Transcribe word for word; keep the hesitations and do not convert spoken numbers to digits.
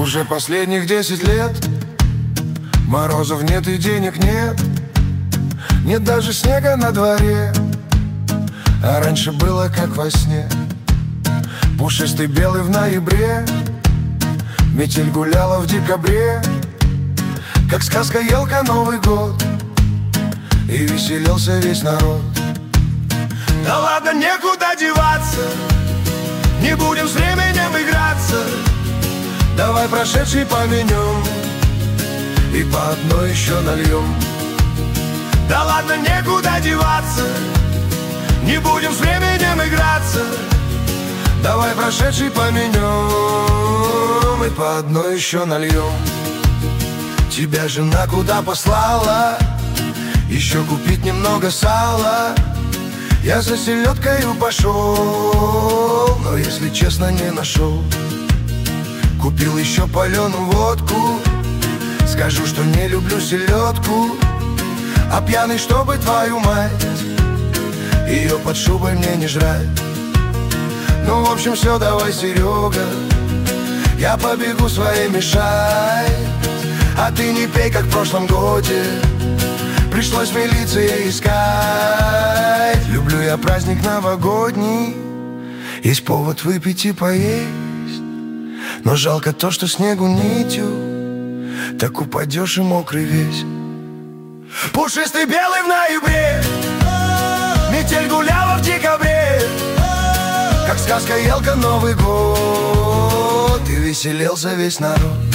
Уже последних десять лет морозов нет и денег нет. Нет даже снега на дворе, а раньше было как во сне. Пушистый белый в ноябре, метель гуляла в декабре. Как сказка елка Новый год, и веселился весь народ. Да ладно, некуда деваться, не будем с временем играться. Давай прошедший поменем и по одной еще нальем. Да ладно, некуда деваться, не будем с временем играться. Давай прошедший поменем и по одной еще нальем. Тебя жена куда послала? Еще купить немного сала. Я за селедкою пошел, но, если честно, не нашел. Купил еще паленую водку, скажу, что не люблю селедку. А пьяный, чтобы твою мать, ее под шубой мне не жрать. Ну, в общем, все, давай, Серега, я побегу своей мешать. А ты не пей, как в прошлом годе, пришлось милиции искать. Люблю я праздник новогодний, есть повод выпить и поесть. Но жалко то, что снегу нитью так упадешь и мокрый весь. Пушистый белый в ноябре, метель гуляла в декабре. Как сказка елка Новый год, и веселился весь народ.